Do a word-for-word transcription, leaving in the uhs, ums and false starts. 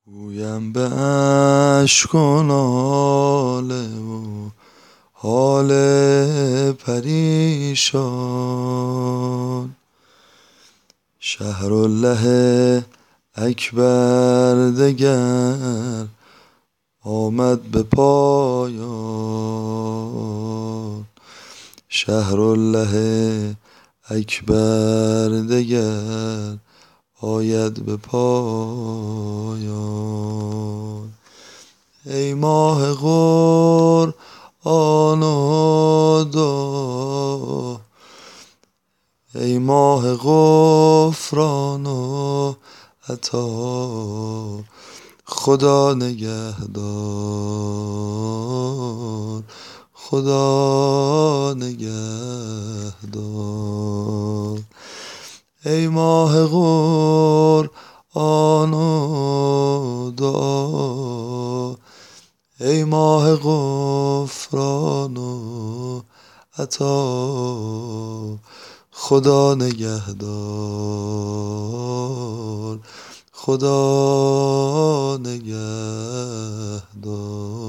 گویم به اشک و ناله و حال پریشان، شهرالله اکبر دگر آمد به پایان. شهرالله اکبر دگر آید به پایان. ای ماه قرآن و دعا، ای ماه غفران و عطا، خدا نگهدار، خدا نگهدار. ای ماه قرآن و دعا، ای ماه غفران و عطا، خدا نگهدار، خدا نگهدار.